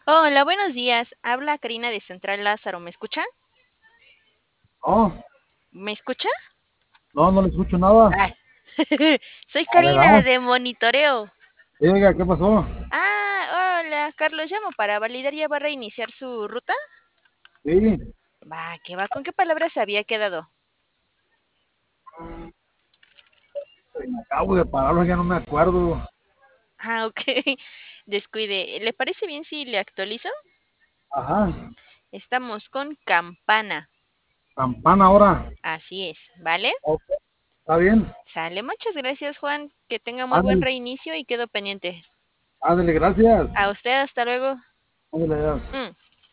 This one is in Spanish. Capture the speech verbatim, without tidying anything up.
Hola, buenos días. Habla Karina de Central Lázaro. ¿Me escucha? No, ¿Me escucha? no, no le escucho nada. Ah, soy A ver, Karina ah, de Monitoreo. diga, ¿qué pasó? Ah, hola, Carlos. Llamo para validar. ¿Ya va a reiniciar su ruta? Sí, Va, ¿qué va? ¿Con qué palabras se había quedado? me acabo de pararlo, ya no me acuerdo. Ah, ok. Descuide. ¿Le parece bien si le actualizo? Ajá, Estamos con campana. campana ahora. Así es, ¿vale? Ok, ¿está bien? Sale. Muchas gracias, Juan. Que tenga muy buen Ándale, reinicio y quedo pendiente. ándale, gracias. A usted, hasta luego. Ándale, adiós. Mm.